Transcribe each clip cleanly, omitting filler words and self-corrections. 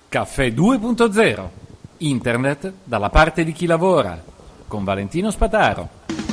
Caffè 2.0. Internet dalla parte di chi lavora. Con Valentino Spataro.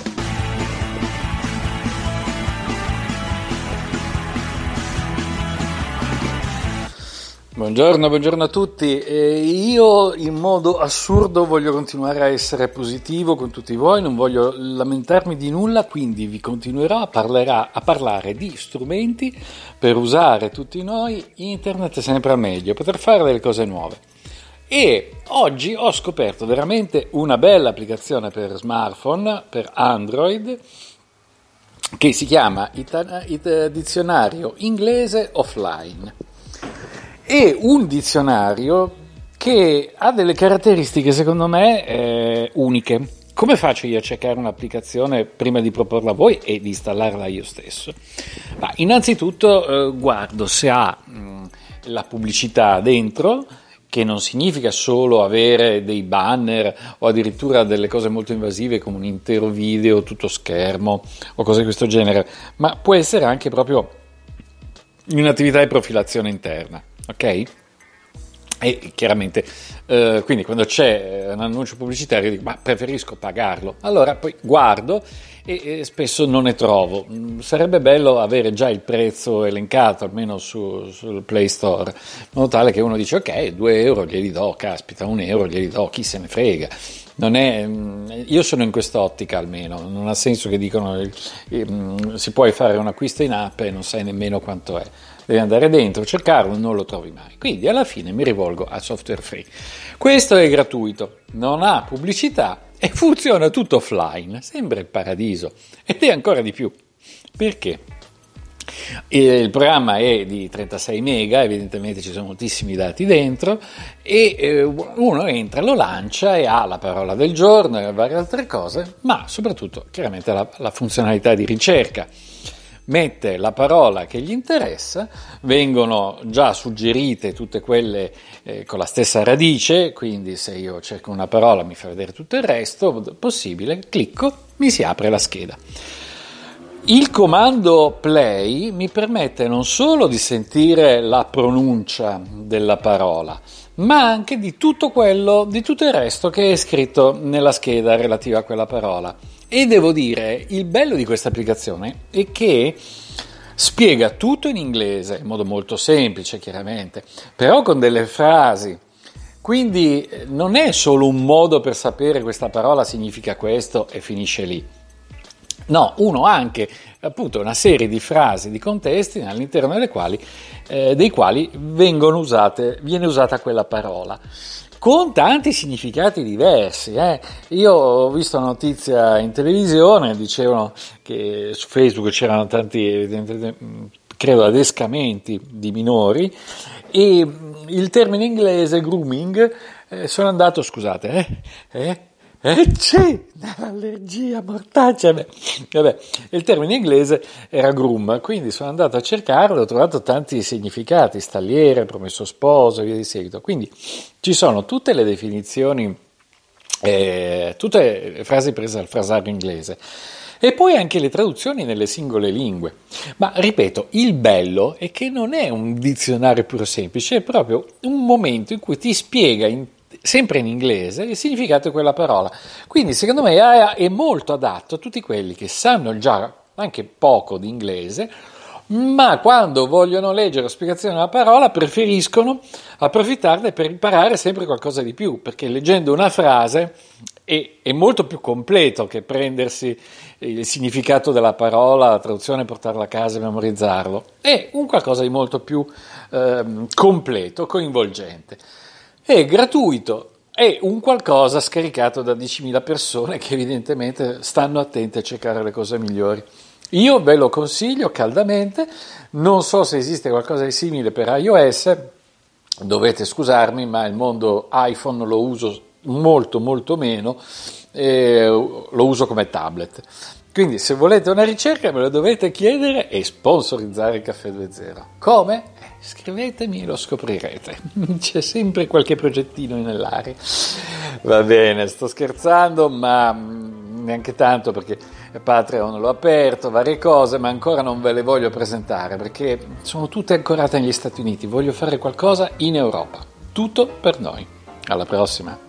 Buongiorno a tutti. Io in modo assurdo voglio continuare a essere positivo con tutti voi, non voglio lamentarmi di nulla, quindi vi continuerò a parlare di strumenti per usare tutti noi internet sempre al meglio, poter fare delle cose nuove. E oggi ho scoperto veramente una bella applicazione per smartphone, per Android, che si chiama Dizionario Inglese Offline. È un dizionario che ha delle caratteristiche secondo me uniche. Come faccio io a cercare un'applicazione prima di proporla a voi e di installarla io stesso? Ma innanzitutto guardo se ha la pubblicità dentro, che non significa solo avere dei banner o addirittura delle cose molto invasive come un intero video, tutto schermo o cose di questo genere, ma può essere anche proprio un'attività di profilazione interna. Ok? E chiaramente quindi quando c'è un annuncio pubblicitario dico ma preferisco pagarlo, allora poi guardo e spesso non ne trovo. Sarebbe bello avere già il prezzo elencato almeno sul Play Store, in modo tale che uno dice ok, 2 euro glieli do, caspita, 1 euro glieli do, chi se ne frega. Non è, io sono in quest'ottica almeno, non ha senso che dicono si può fare un acquisto in app e non sai nemmeno quanto è. Devi andare dentro, cercarlo, non lo trovi mai. Quindi alla fine mi rivolgo a software free. Questo è gratuito, non ha pubblicità e funziona tutto offline. Sembra il paradiso ed è ancora di più. Perché? Il programma è di 36 mega, evidentemente ci sono moltissimi dati dentro e uno entra, lo lancia e ha la parola del giorno e varie altre cose, ma soprattutto chiaramente la funzionalità di ricerca. Mette la parola che gli interessa, vengono già suggerite tutte quelle con la stessa radice, quindi se io cerco una parola mi fa vedere tutto il resto possibile, clicco, mi si apre la scheda. Il comando play mi permette non solo di sentire la pronuncia della parola, ma anche di tutto il resto che è scritto nella scheda relativa a quella parola. E devo dire, il bello di questa applicazione è che spiega tutto in inglese, in modo molto semplice chiaramente, però con delle frasi. Quindi non è solo un modo per sapere questa parola significa questo e finisce lì. No, uno ha anche appunto una serie di frasi, di contesti all'interno dei quali viene usata quella parola, con tanti significati diversi. Io ho visto una notizia in televisione, dicevano che su Facebook c'erano tanti, credo, adescamenti di minori e il termine inglese grooming, sono andato, scusate, c'è un'allergia mortaccia. Vabbè, il termine inglese era groom, quindi sono andato a cercarlo e ho trovato tanti significati, stalliere, promesso sposo e via di seguito. Quindi ci sono tutte le definizioni, tutte le frasi prese dal frasario inglese e poi anche le traduzioni nelle singole lingue. Ma ripeto, il bello è che non è un dizionario puro semplice, è proprio un momento in cui ti spiega sempre in inglese il significato di quella parola. Quindi secondo me è molto adatto a tutti quelli che sanno già anche poco di inglese, ma quando vogliono leggere la spiegazione della parola preferiscono approfittarne per imparare sempre qualcosa di più, perché leggendo una frase è molto più completo che prendersi il significato della parola, la traduzione, portarla a casa e memorizzarlo. È un qualcosa di molto più completo, coinvolgente. È gratuito, è un qualcosa scaricato da 10.000 persone che evidentemente stanno attente a cercare le cose migliori. Io ve lo consiglio caldamente, non so se esiste qualcosa di simile per iOS, dovete scusarmi, ma il mondo iPhone lo uso molto molto meno, lo uso come tablet. Quindi se volete una ricerca me lo dovete chiedere e sponsorizzare il Caffè 2.0. Come? Scrivetemi e lo scoprirete. C'è sempre qualche progettino nell'aria. Va bene, sto scherzando, ma neanche tanto perché Patreon l'ho aperto, varie cose, ma ancora non ve le voglio presentare perché sono tutte ancorate negli Stati Uniti. Voglio fare qualcosa in Europa. tutto per noi. Alla prossima!